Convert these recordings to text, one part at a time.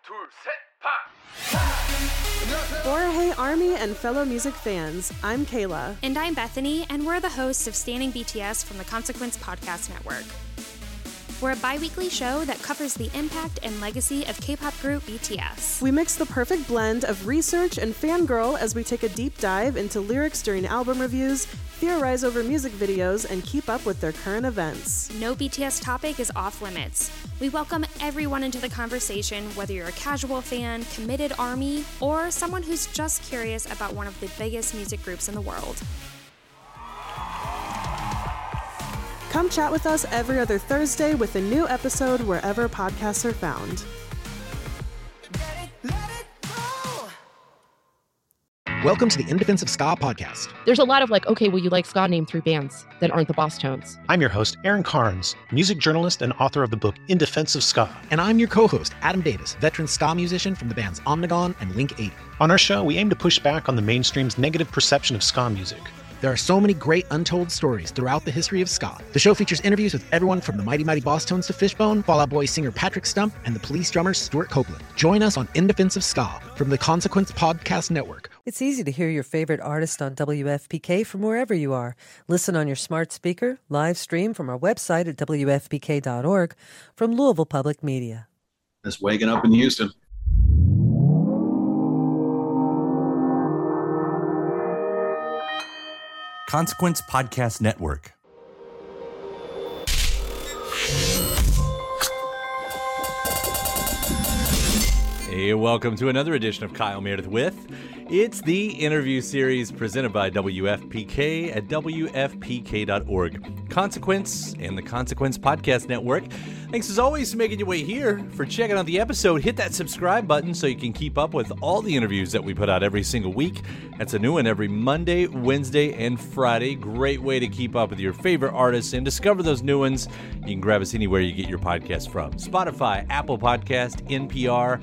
둘, 셋, 파! Hey Army and fellow music fans, I'm Kayla. And I'm Bethany, and we're the hosts of Standing BTS from the Consequence Podcast Network. We're a bi-weekly show that covers the impact and legacy of K-pop group BTS. We mix the perfect blend of research and fangirl as we take a deep dive into lyrics during album reviews, theorize over music videos, and keep up with their current events. No BTS topic is off limits. We welcome everyone into the conversation, whether you're a casual fan, committed ARMY, or someone who's just curious about one of the biggest music groups in the world. Come chat with us every other Thursday with a new episode wherever podcasts are found. Welcome to the In Defense of Ska podcast. There's a lot of okay, well, you like ska, name 3 bands that aren't the Boss Tones. I'm your host, Aaron Carnes, music journalist and author of the book In Defense of Ska. And I'm your co-host, Adam Davis, veteran ska musician from the bands Omnigone and Link 80. On our show, we aim to push back on the mainstream's negative perception of ska music. There are so many great untold stories throughout the history of ska. The show features interviews with everyone from the Mighty Mighty Boss Tones to Fishbone, Fall Out Boy singer Patrick Stump, and the Police drummer Stuart Copeland. Join us on In Defense of Ska from the Consequence Podcast Network. It's easy to hear your favorite artist on WFPK from wherever you are. Listen on your smart speaker, live stream from our website at WFPK.org from Louisville Public Media. It's waking up in Houston. Consequence Podcast Network. Hey, welcome to another edition of Kyle Meredith with. It's the interview series presented by WFPK at WFPK.org. Consequence and the Consequence Podcast Network. Thanks as always for making your way here, for checking out the episode. Hit that subscribe button so you can keep up with all the interviews that we put out every single week. That's a new one every Monday, Wednesday, and Friday. Great way to keep up with your favorite artists and discover those new ones. You can grab us anywhere you get your podcast from. Spotify, Apple Podcast, NPR,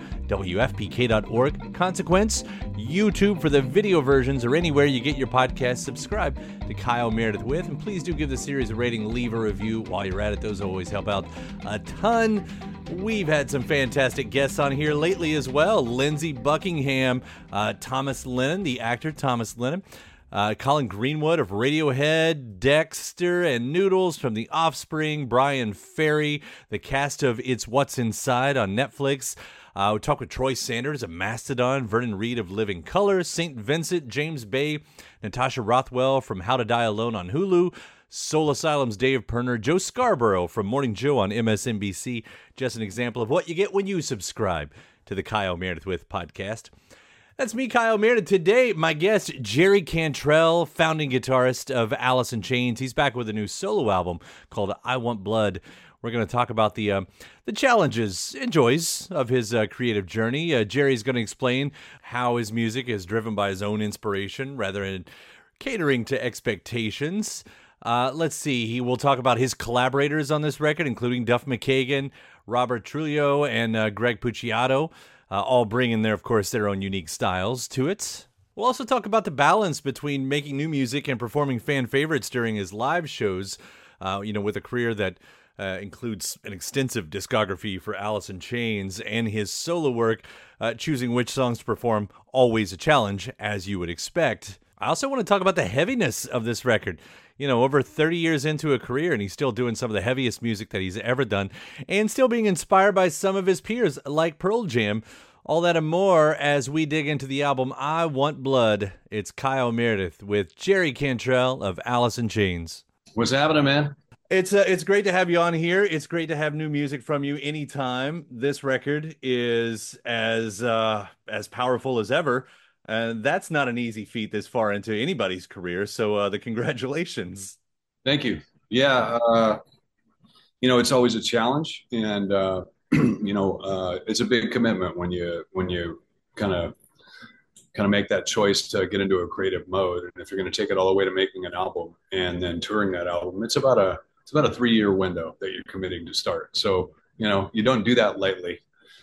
WFPK.org, Consequence, YouTube for the video versions, or anywhere you get your podcast. Subscribe to Kyle Meredith with, and please do give the series a rating, leave a review while you're at it. Those always help out a ton. We've had some fantastic guests on here lately as well. Lindsey Buckingham, Thomas Lennon, the actor Thomas Lennon, Colin Greenwood of Radiohead, Dexter and Noodles from The Offspring, Brian Ferry, the cast of It's What's Inside on Netflix. We talked with Troy Sanders of Mastodon, Vernon Reid of Living Colour, St. Vincent, James Bay, Natasha Rothwell from How to Die Alone on Hulu, Soul Asylum's Dave Perner, Joe Scarborough from Morning Joe on MSNBC. Just an example of what you get when you subscribe to the Kyle Meredith With podcast. That's me, Kyle Meredith. Today, my guest, Jerry Cantrell, founding guitarist of Alice in Chains. He's back with a new solo album called I Want Blood. We're going to talk about the challenges and joys of his creative journey. Jerry's going to explain how his music is driven by his own inspiration rather than catering to expectations. Let's see. He will talk about his collaborators on this record, including Duff McKagan, Robert Trujillo, and Greg Puciato, all bringing of course, their own unique styles to it. We'll also talk about the balance between making new music and performing fan favorites during his live shows, with a career that includes an extensive discography for Alice in Chains and his solo work. Choosing which songs to perform, always a challenge, as you would expect. I also want to talk about the heaviness of this record. Over 30 years into a career, and he's still doing some of the heaviest music that he's ever done, and still being inspired by some of his peers, like Pearl Jam. All that and more as we dig into the album I Want Blood. It's Kyle Meredith with Jerry Cantrell of Alice in Chains. What's happening, man? It's great to have you on here. It's great to have new music from you anytime. This record is as powerful as ever. And that's not an easy feat this far into anybody's career. So the congratulations. Thank you. Yeah. It's always a challenge, and it's a big commitment when you kind of make that choice to get into a creative mode. And if you're going to take it all the way to making an album and then touring that album, it's about a 3-year window that you're committing to start. So, you don't do that lightly.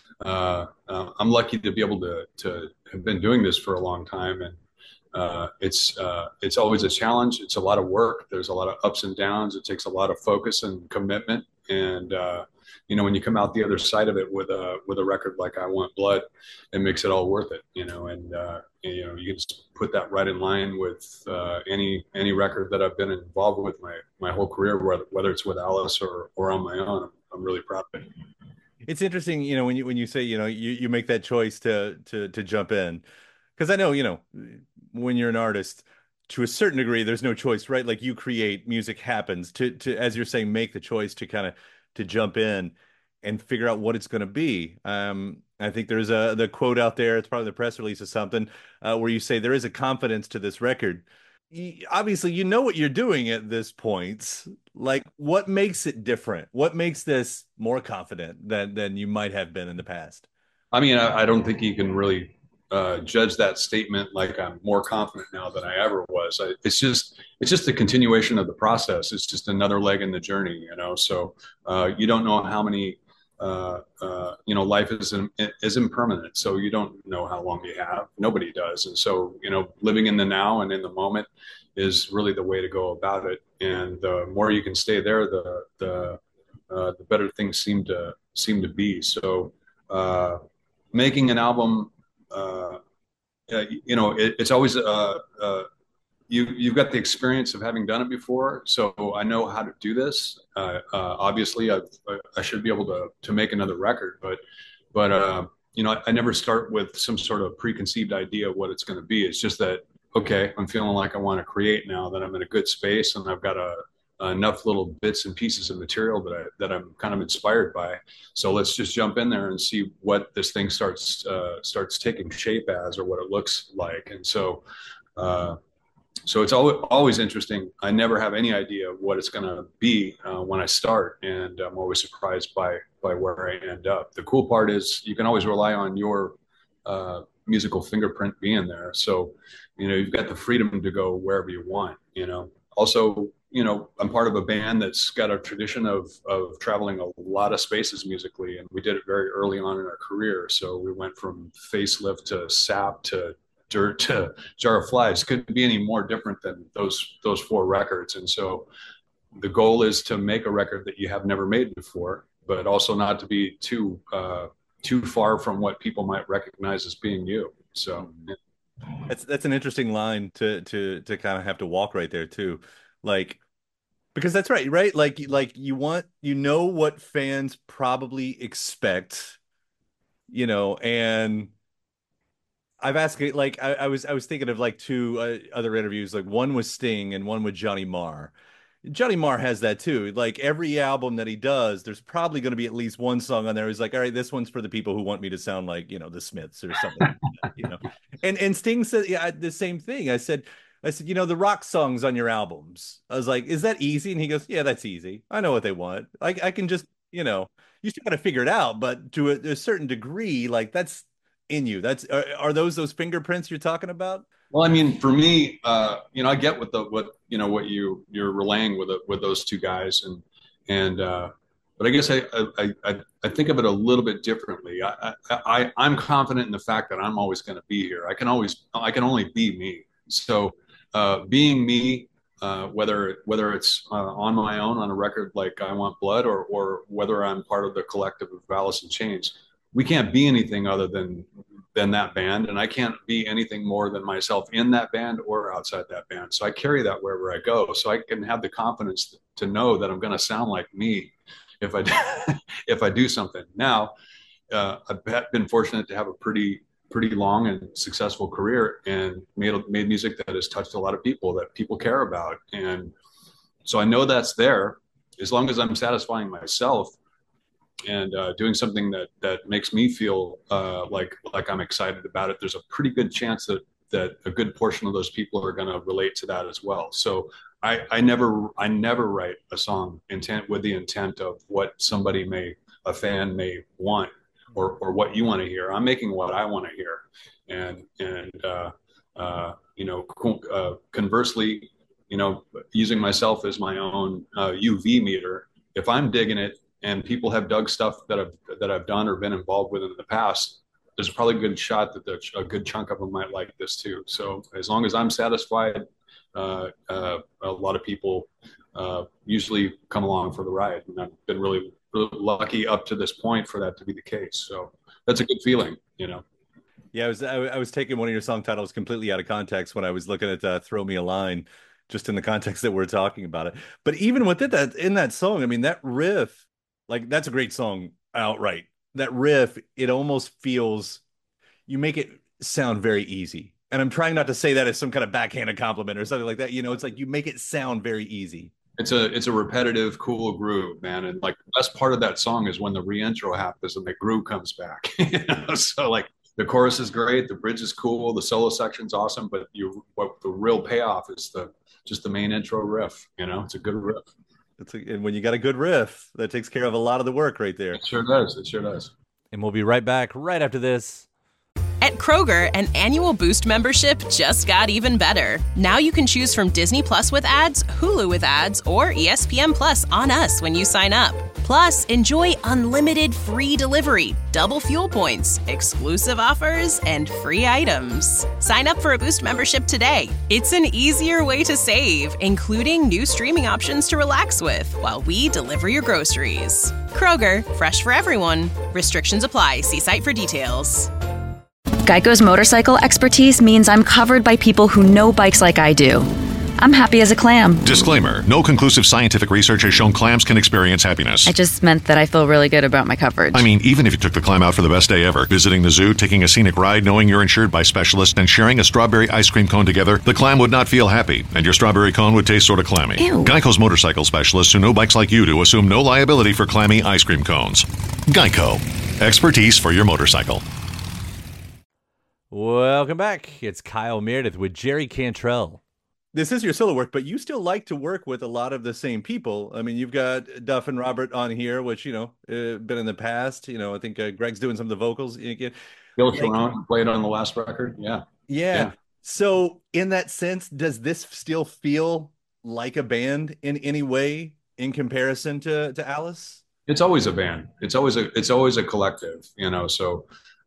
I'm lucky to be able to have been doing this for a long time, and it's always a challenge. It's a lot of work. There's a lot of ups and downs. It takes a lot of focus and commitment, and when you come out the other side of it with a record like I Want Blood, it makes it all worth it, and you can just put that right in line with any record that I've been involved with my whole career, whether it's with Alice or on my own. I'm really proud of it. It's interesting, when you say, you make that choice to jump in, because I know, when you're an artist, to a certain degree, there's no choice, right? Like you create, music happens. To as you're saying, make the choice to kind of to jump in and figure out what it's going to be. I think there's the quote out there. It's probably the press release or something, where you say there is a confidence to this record. Obviously, you know what you're doing at this point. Like, what makes it different? What makes this more confident than you might have been in the past? I mean, I don't think you can really judge that statement like I'm more confident now than I ever was. It's just the continuation of the process. It's just another leg in the journey, So you don't know how many. Life is impermanent, so you don't know how long you have. Nobody does, and so living in the now and in the moment is really the way to go about it. And the more you can stay there, the better things seem to be. So making an album, it's always you've got the experience of having done it before, so I know how to do this. Obviously, I should be able to make another record, but I never start with some sort of preconceived idea of what it's going to be. It's just that, okay, I'm feeling like I want to create now that I'm in a good space and I've got enough little bits and pieces of material that I'm kind of inspired by. So let's just jump in there and see what this thing starts taking shape as, or what it looks like. And so it's always interesting. I never have any idea what it's going to be when I start, and I'm always surprised by where I end up. The cool part is you can always rely on your musical fingerprint being there. So, you've got the freedom to go wherever you want. Also, I'm part of a band that's got a tradition of traveling a lot of spaces musically, and we did it very early on in our career. So we went from Facelift to Sap to Dirt to Jar of Flies. Couldn't be any more different than those 4 records. And so the goal is to make a record that you have never made before, but also not to be too far from what people might recognize as being you. So that's an interesting line to kind of have to walk right there too, like, because that's right? Like you want, what fans probably expect, and I've asked, like, I was thinking of like 2 other interviews, like one with Sting and one with Johnny Marr. Johnny Marr has that too. Like every album that he does, there's probably going to be at least one song on there. He's like, all right, this one's for the people who want me to sound like, the Smiths or something, like that, And Sting said, yeah, the same thing. I said, the rock songs on your albums. I was like, is that easy? And he goes, yeah, that's easy. I know what they want. I can just, you still got to figure it out, but to a certain degree, like that's in you. That's are those fingerprints you're talking about? Well, I mean, for me, I get what you're relaying with those 2 guys, but I guess I think of it a little bit differently. I'm confident in the fact that I'm always going to be here. I can only be me. So being me, whether it's on my own on a record like I Want Blood, or whether I'm part of the collective of Alice in Chains, we can't be anything other than that band, and I can't be anything more than myself in that band or outside that band. So I carry that wherever I go, so I can have the confidence to know that I'm going to sound like me if I do something. Now, I've been fortunate to have a pretty long and successful career, and made music that has touched a lot of people, that people care about, and so I know that's there. As long as I'm satisfying myself and doing something that makes me feel like I'm excited about it, there's a pretty good chance that a good portion of those people are going to relate to that as well. So I never write a song with the intent of what a fan may want, or what you want to hear. I'm making what I want to hear, and conversely, using myself as my own UV meter. If I'm digging it, and people have dug stuff that I've done or been involved with in the past, there's probably a good shot that a good chunk of them might like this too. So as long as I'm satisfied, a lot of people usually come along for the ride, and I've been really lucky up to this point for that to be the case. So that's a good feeling, you know. Yeah, I was taking one of your song titles completely out of context when I was looking at "Throw Me a Line," just in the context that we're talking about it. But even with that in that song, I mean, that riff, like that's a great song outright. That riff, it almost feels, you make it sound very easy. And I'm trying not to say that as some kind of backhanded compliment or something like that. You know, it's like you make it sound very easy. It's a repetitive, cool groove, man. And like the best part of that song is when the re-intro happens and the groove comes back. You know? So like the chorus is great, the bridge is cool, the solo section's awesome, but what the real payoff is just the main intro riff. You know, it's a good riff. And when you got a good riff, that takes care of a lot of the work right there. It sure does. It sure does. And we'll be right back right after this. At Kroger, an annual Boost membership just got even better. Now you can choose from Disney Plus with ads, Hulu with ads, or ESPN Plus on us when you sign up. Plus, enjoy unlimited free delivery, double fuel points, exclusive offers, and free items. Sign up for a Boost membership today. It's an easier way to save, including new streaming options to relax with while we deliver your groceries. Kroger, fresh for everyone. Restrictions apply. See site for details. Geico's motorcycle expertise means I'm covered by people who know bikes like I do. I'm happy as a clam. Disclaimer, no conclusive scientific research has shown clams can experience happiness. I just meant that I feel really good about my coverage. I mean, even if you took the clam out for the best day ever, visiting the zoo, taking a scenic ride, knowing you're insured by specialists, and sharing a strawberry ice cream cone together, the clam would not feel happy, and your strawberry cone would taste sort of clammy. Ew. Geico's motorcycle specialists who know bikes like you do assume no liability for clammy ice cream cones. Geico. Expertise for your motorcycle. Welcome back. It's Kyle Meredith with Jerry Cantrell. This is your solo work, but you still like to work with a lot of the same people. I mean, you've got Duff and Robert on here, which, you know, been in the past. You know, I think Greg's doing some of the vocals. Bill Sharon played on the last record. Yeah. So in that sense, does this still feel like a band in any way in comparison to Alice? It's always a band. It's always a collective, you know, so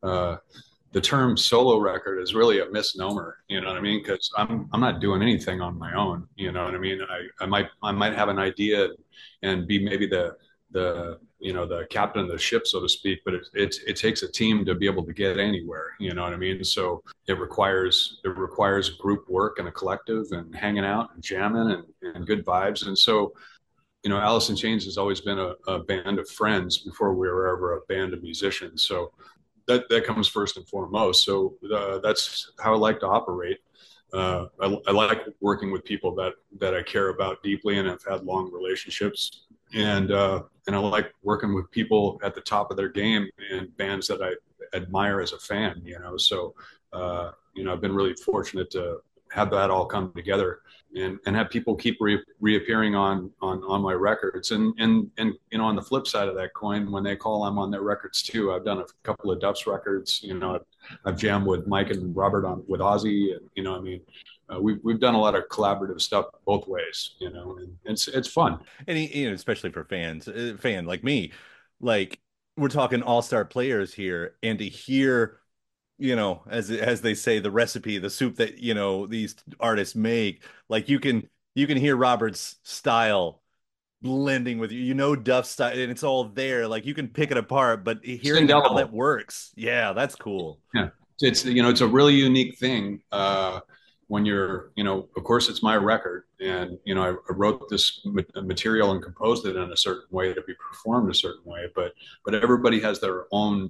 the term solo record is really a misnomer, you know what I mean? Because I'm not doing anything on my own, you know what I mean? I might have an idea and be maybe the you know, the captain of the ship, so to speak, but it takes a team to be able to get anywhere, you know what I mean? So it requires group work and a collective and hanging out and jamming and good vibes. And so, you know, Alice in Chains has always been a band of friends before we were ever a band of musicians. So that comes first and foremost. So that's how I like to operate. I like working with people that I care about deeply and have had long relationships. And I like working with people at the top of their game and bands that I admire as a fan, you know. So, you know, I've been really fortunate to have that all come together and have people keep reappearing on my records. And you know, on the flip side of that coin, when they call, I'm on their records too. I've done a couple of Duff's records, you know, I've jammed with Mike and Robert with Ozzy, and, you know, I mean, we've done a lot of collaborative stuff both ways, you know, and it's fun. And you know, especially for fan like me, like we're talking all-star players here, and to hear, you know, as they say, the recipe, the soup that, you know, these artists make, like you can hear Robert's style blending with you know, Duff's style, and it's all there. Like you can pick it apart, but hearing how that works, yeah, that's cool. Yeah, it's, you know, it's a really unique thing when you're, you know, of course it's my record, and, you know, I wrote this material and composed it in a certain way to be performed a certain way, but everybody has their own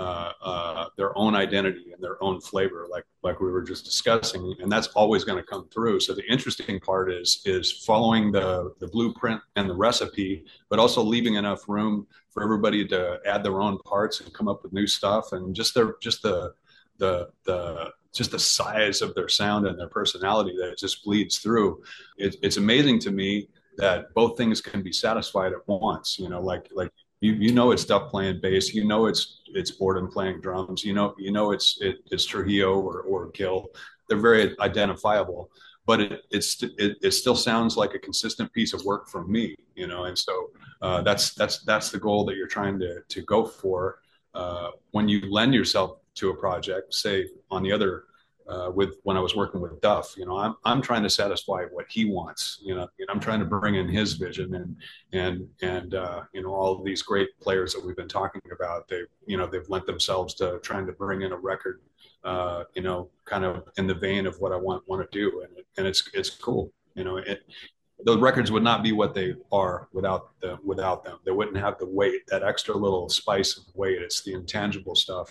identity and their own flavor, like we were just discussing, and that's always going to come through. So the interesting part is following the blueprint and the recipe, but also leaving enough room for everybody to add their own parts and come up with new stuff, and just the size of their sound and their personality that it just bleeds through. It's amazing to me that both things can be satisfied at once. You know, like. You know it's Duff playing bass. You know it's Borden playing drums. You know it's Trujillo or Gil. They're very identifiable, but it still sounds like a consistent piece of work from me. You know, and so that's the goal that you're trying to go for when you lend yourself to a project. Say on the other with when I was working with Duff. I'm trying to satisfy what he wants. I'm trying to bring in his vision, and all of these great players that we've been talking about. They've lent themselves to trying to bring in a record, kind of in the vein of what I want to do, and it's cool. Those records would not be what they are without them. They wouldn't have the weight, that extra little spice of weight. It's the intangible stuff.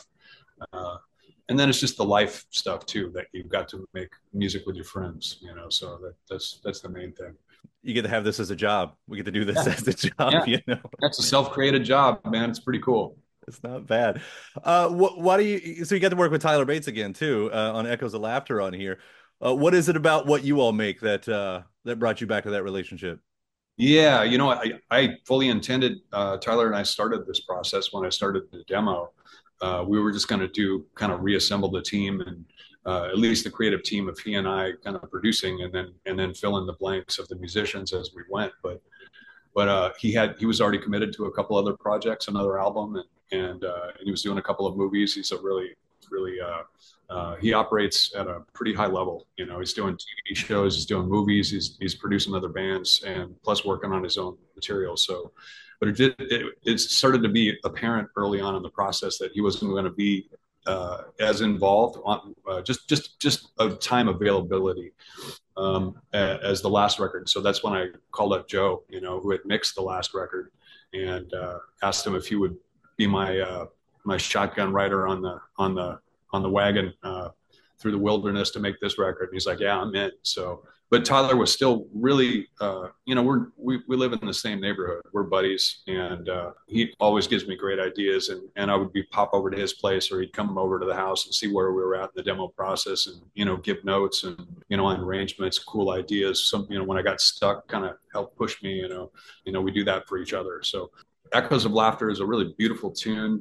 And then it's just the life stuff too, that you've got to make music with your friends, so that's the main thing. You get to have this as a job. We get to do this as a job, That's a self-created job, man. It's pretty cool. It's not bad. So you got to work with Tyler Bates again too, on Echoes of Laughter on here. What is it about what you all make that brought you back to that relationship? Yeah, I fully intended, Tyler and I started this process when I started the demo. We were just going to kind of reassemble the team, and at least the creative team of he and I kind of producing, and then fill in the blanks of the musicians as we went. But he was already committed to a couple other projects, another album, and he was doing a couple of movies. He's a really he operates at a pretty high level. He's doing TV shows, he's doing movies, he's producing other bands, and plus working on his own material. So, but it started to be apparent early on in the process that he wasn't going to be as involved on just a time availability as the last record. So that's when I called up Joe, who had mixed the last record, and asked him if he would be my shotgun rider on the wagon through the wilderness to make this record. And he's like, yeah, I'm in. So, but Tyler was still really, we live in the same neighborhood. We're buddies, and he always gives me great ideas. And I would pop over to his place, or he'd come over to the house and see where we were at in the demo process, and give notes and on arrangements, cool ideas. Some when I got stuck, kind of help push me. We do that for each other. So, Echoes of Laughter is a really beautiful tune.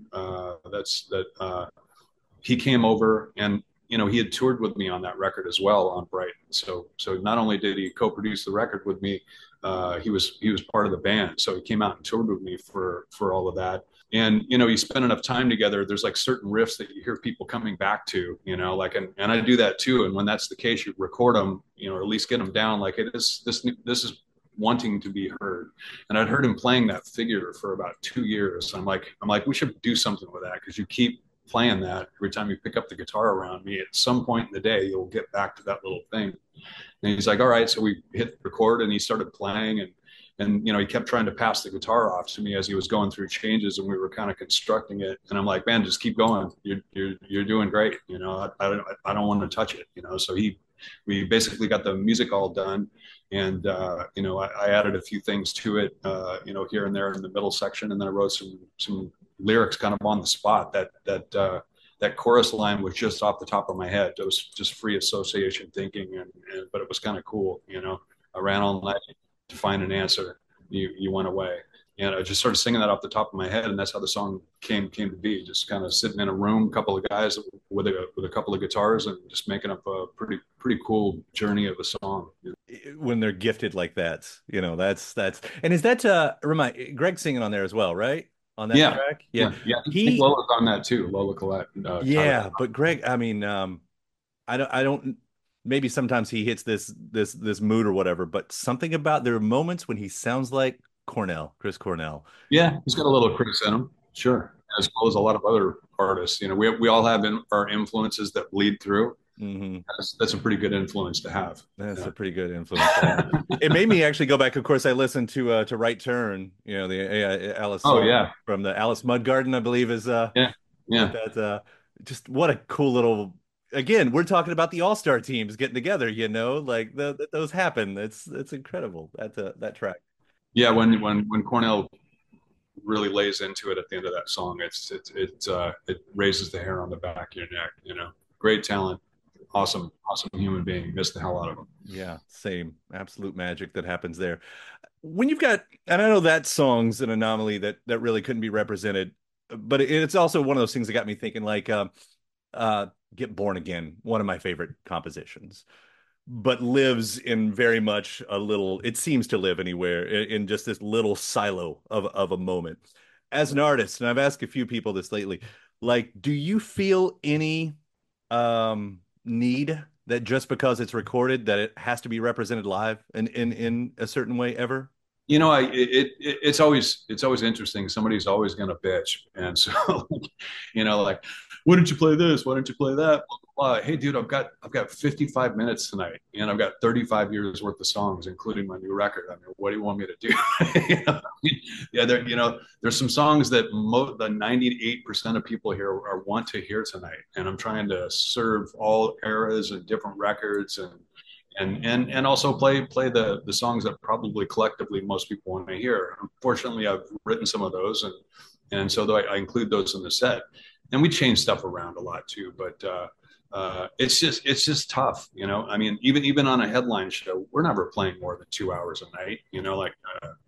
He came over, and he had toured with me on that record as well on Brighton. So not only did he co-produce the record with me, he was part of the band. So he came out and toured with me for all of that. And you spend enough time together, there's like certain riffs that you hear people coming back to, and I do that too. And when that's the case, you record them, or at least get them down. Like this is wanting to be heard. And I'd heard him playing that figure for about 2 years. I'm like, we should do something with that, because you keep playing that every time you pick up the guitar around me. At some point in the day, you'll get back to that little thing. And he's like, all right. So we hit record, and he started playing, and he kept trying to pass the guitar off to me as he was going through changes, and we were kind of constructing it. And I'm like, man, just keep going. You're doing great. I don't want to touch it. So we basically got the music all done. And, I added a few things to it, here and there in the middle section. And then I wrote some lyrics kind of on the spot. That chorus line was just off the top of my head. It was just free association thinking, but it was kind of cool. I ran all night to find an answer. You went away. And I just started singing that off the top of my head, and that's how the song came to be. Just kind of sitting in a room, a couple of guys with a couple of guitars, and just making up a pretty cool journey of a song. When they're gifted like that, that's. And is that Greg's singing on there as well, right? On that track, yeah. I think Lola's on that too. Lola Collette. But Greg, I mean, I don't. Maybe sometimes he hits this mood or whatever, but something about there are moments when he sounds like Chris Cornell. Yeah, he's got a little Chris in him, sure, as well as a lot of other artists. We all have our influences that bleed through. Mm-hmm. That's a pretty good influence to have. That's a pretty good influence. It made me actually go back. Of course, I listened to Right Turn. The Alice. From the Alice Mudgarden, I believe is. Yeah. That just what a cool little. Again, we're talking about the all-star teams getting together. Like those happen. It's incredible. That track. Yeah, when Cornell really lays into it at the end of that song, it raises the hair on the back of your neck. Great talent, awesome human being. Miss the hell out of him. Yeah, same. Absolute magic that happens there. When you've got, and I know that song's an anomaly that really couldn't be represented, but it's also one of those things that got me thinking. Like, Get Born Again, one of my favorite compositions, but lives in very much it seems to live anywhere in just this little silo of a moment. As an artist, and I've asked a few people this lately, like, do you feel any need that just because it's recorded that it has to be represented live in a certain way ever? You know, it's always interesting. Somebody's always going to bitch, and so you know, like, why don't you play this? Why don't you play that? Blah, blah, blah. Hey, dude, I've got 55 minutes tonight, and I've got 35 years worth of songs, including my new record. I mean, what do you want me to do? You know, yeah, there's some songs that the 98% of people here want to hear tonight, and I'm trying to serve all eras and different records and also play the songs that probably collectively most people want to hear. Unfortunately, I've written some of those, and so I include those in the set. And we change stuff around a lot too, but it's just tough, you know. I mean, even on a headline show, we're never playing more than 2 hours a night, you know. Like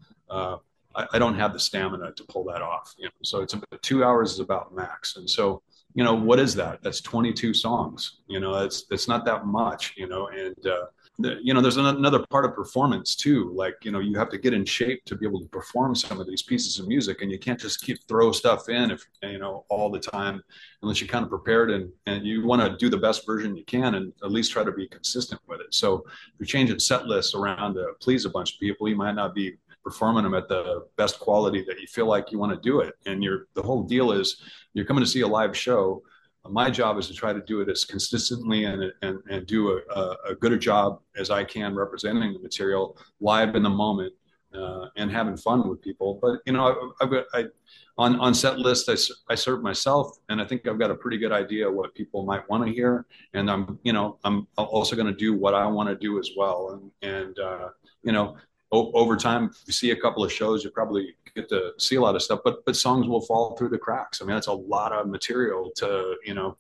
I don't have the stamina to pull that off, you know. So it's 2 hours is about max, and so, you know, what is that? That's 22 songs, you know. That's not that much, you know. And you know, there's another part of performance too. Like, you know, you have to get in shape to be able to perform some of these pieces of music, and you can't just throw stuff in, if you know, all the time, unless you're kind of prepared and you want to do the best version you can, and at least try to be consistent with it. So if you're changing set lists around to please a bunch of people, you might not be performing them at the best quality that you feel like you want to do it. And the whole deal is, you're coming to see a live show. My job is to try to do it as consistently and do a good a job as I can representing the material live in the moment, and having fun with people. But, you know, on set lists, I serve myself, and I think I've got a pretty good idea what people might want to hear. And I'm also going to do what I want to do as well. And you know, over time, if you see a couple of shows, you probably get to see a lot of stuff, but songs will fall through the cracks. I mean, that's a lot of material to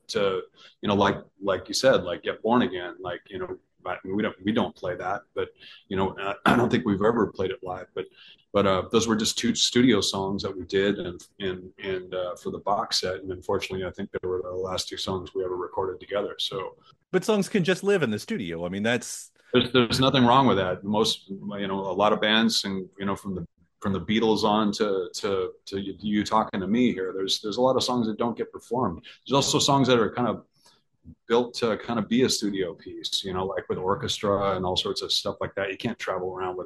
like you said, like Get Born Again, like, you know, we don't play that, but, you know, I don't think we've ever played it live, but those were just 2 studio songs that we did and for the box set. And unfortunately, I think they were the last 2 songs we ever recorded together. So, but songs can just live in the studio. I mean, there's nothing wrong with that. Most, you know, a lot of bands, and, you know, from the Beatles on to you talking to me here, there's a lot of songs that don't get performed. There's also songs that are kind of built to kind of be a studio piece, you know, like with orchestra and all sorts of stuff like that. You can't travel around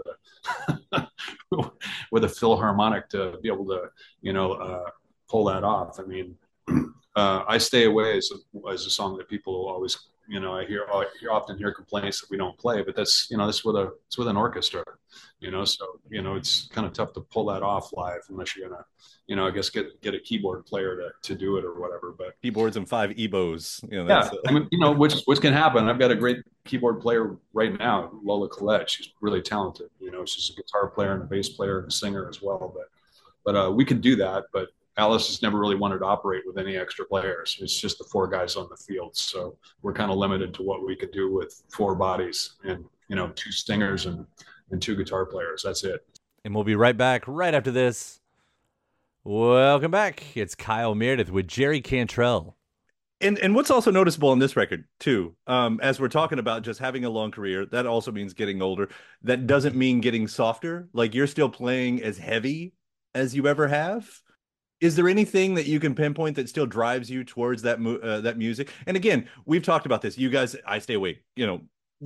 with a Philharmonic to be able to, you know, pull that off. I mean, I Stay Away is a song that people always, you know, I often hear complaints that we don't play, but that's, you know, it's with an orchestra, you know, so, you know, it's kind of tough to pull that off live unless you're gonna, you know, I guess get a keyboard player to do it or whatever. But keyboards and 5 EBOs, you know. Yeah, I mean, you know, which can happen. I've got a great keyboard player right now, Lola Collette. She's really talented. You know, she's a guitar player and a bass player and a singer as well. But we could do that, but Alice has never really wanted to operate with any extra players. It's just the 4 guys on the field. So we're kind of limited to what we could do with 4 bodies and, you know, 2 singers and 2 guitar players. That's it. And we'll be right back right after this. Welcome back. It's Kyle Meredith with Jerry Cantrell. And what's also noticeable on this record, too, as we're talking about just having a long career, that also means getting older. That doesn't mean getting softer. Like, you're still playing as heavy as you ever have. Is there anything that you can pinpoint that still drives you towards that music? And again, we've talked about this. You guys, I Stay Awake, you know,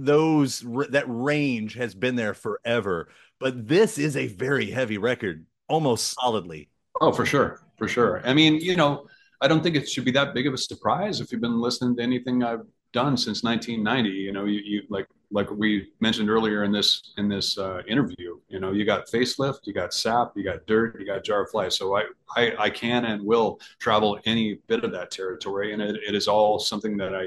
that range has been there forever. But this is a very heavy record, almost solidly. Oh, for sure. For sure. I mean, you know, I don't think it should be that big of a surprise if you've been listening to anything I've done since 1990. You know, you like we mentioned earlier in this interview, you know, you got Facelift, you got Sap, you got Dirt, you got Jar of Flies. So I can and will travel any bit of that territory, and it is all something that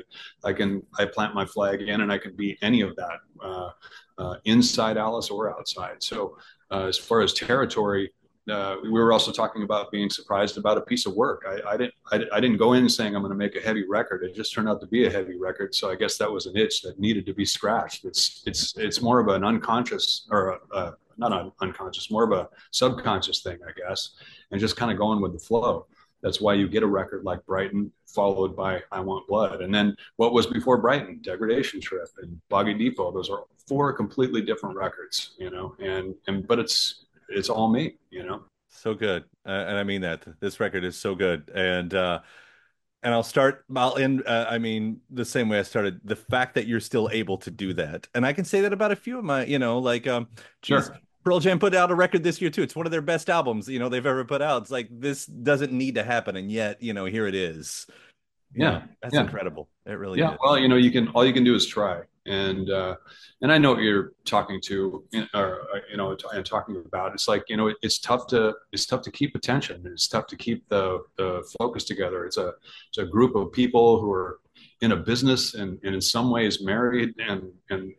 I plant my flag in, and I can be any of that, inside Alice or outside. So as far as territory, we were also talking about being surprised about a piece of work. I didn't go in saying I'm going to make a heavy record. It just turned out to be a heavy record. So I guess that was an itch that needed to be scratched. It's more of an unconscious, or not unconscious, more of a subconscious thing, I guess, and just kind of going with the flow. That's why you get a record like Brighton, followed by I Want Blood. And then what was before Brighton, Degradation Trip and Boggy Depot. Those are 4 completely different records, you know, but it's all me, you know. So good. And I mean that. This record is so good. And And I'll end, the same way I started. The fact that you're still able to do that. And I can say that about a few of my, Sure. Pearl Jam put out a record this year too. It's one of their best albums, they've ever put out. It's like, this doesn't need to happen. And yet, here it is. That's incredible. It really is. Well, all you can do is try. And I know what you're talking to, and talking about. It's like, it's tough to keep attention. It's tough to keep the focus together. It's a group of people who are in a business and in some ways married, and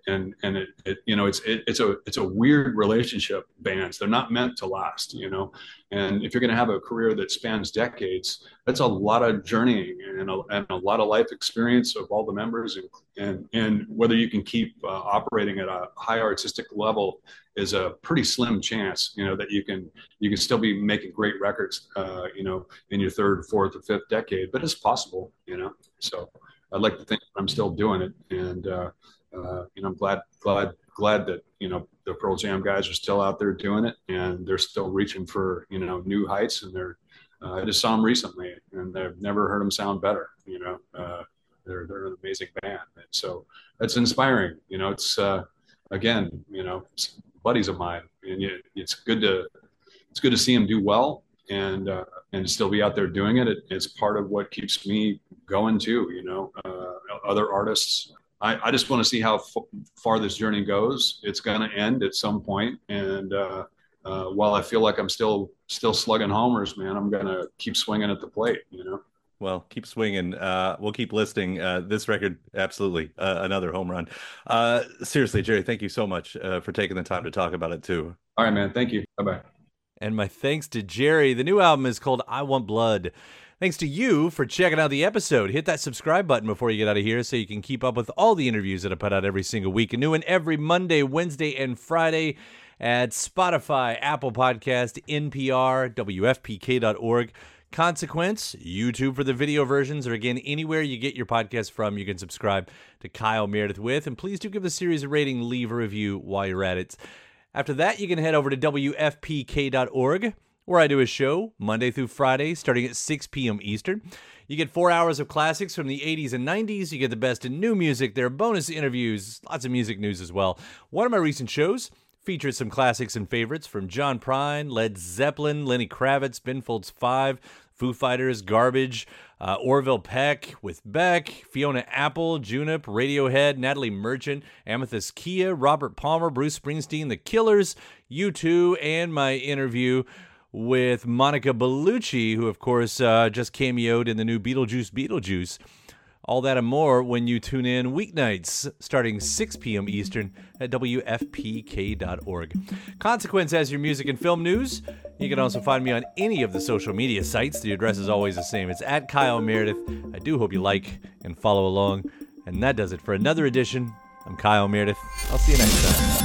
it's a weird relationship. Bands, they're not meant to last, and if you're going to have a career that spans decades, that's a lot of journeying and a lot of life experience of all the members, and whether you can keep operating at a high artistic level is a pretty slim chance, that you can still be making great records, in your third, fourth, or fifth decade, but it's possible, so I'd like to think I'm still doing it, and I'm glad that the Pearl Jam guys are still out there doing it, and they're still reaching for new heights. And I just saw them recently, and I've never heard them sound better. They're an amazing band, and so that's inspiring. It's again, it's buddies of mine, and it's good to see them do well, and still be out there doing it. It's part of what keeps me going too. Other artists, I just want to see how far this journey goes. It's going to end at some point, and while I feel like I'm still slugging homers, man, I'm going to keep swinging at the plate. Well, keep swinging. We'll keep listing this record. Absolutely. Another home run. Seriously, Jerry, thank you so much for taking the time to talk about it too. All right, man. Thank you. Bye-bye. And my thanks to Jerry. The new album is called I Want Blood. Thanks to you for checking out the episode. Hit that subscribe button before you get out of here so you can keep up with all the interviews that I put out every single week. A new one every Monday, Wednesday, and Friday at Spotify, Apple Podcast, NPR, WFPK.org. Consequence, YouTube for the video versions, or again, anywhere you get your podcast from, you can subscribe to Kyle Meredith With. And please do give the series a rating, leave a review while you're at it. After that, you can head over to WFPK.org, where I do a show Monday through Friday, starting at 6 p.m. Eastern. You get 4 hours of classics from the 80s and 90s. You get the best in new music. There are bonus interviews, lots of music news as well. One of my recent shows featured some classics and favorites from John Prine, Led Zeppelin, Lenny Kravitz, Ben Folds 5, Foo Fighters, Garbage, Orville Peck with Beck, Fiona Apple, Junip, Radiohead, Natalie Merchant, Amethyst Kia, Robert Palmer, Bruce Springsteen, The Killers, U2, and my interview with Monica Bellucci, who, of course, just cameoed in the new Beetlejuice. All that and more when you tune in weeknights starting 6 p.m. Eastern at WFPK.org. Consequence has your music and film news. You can also find me on any of the social media sites. The address is always the same. It's at Kyle Meredith. I do hope you like and follow along. And that does it for another edition. I'm Kyle Meredith. I'll see you next time.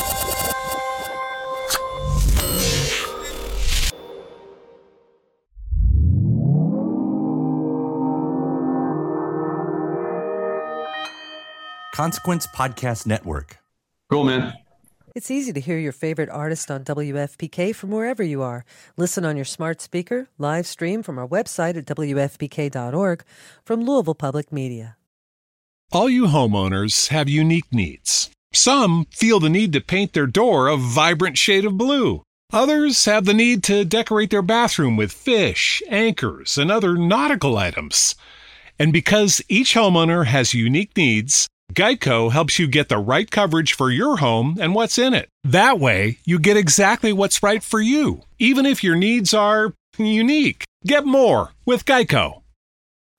Consequence Podcast Network. Cool, man. It's easy to hear your favorite artist on WFPK from wherever you are. Listen on your smart speaker, live stream from our website at WFPK.org, from Louisville Public Media. All you homeowners have unique needs. Some feel the need to paint their door a vibrant shade of blue. Others have the need to decorate their bathroom with fish, anchors, and other nautical items. And because each homeowner has unique needs, Geico helps you get the right coverage for your home and what's in it. That way, you get exactly what's right for you, even if your needs are unique. Get more with Geico.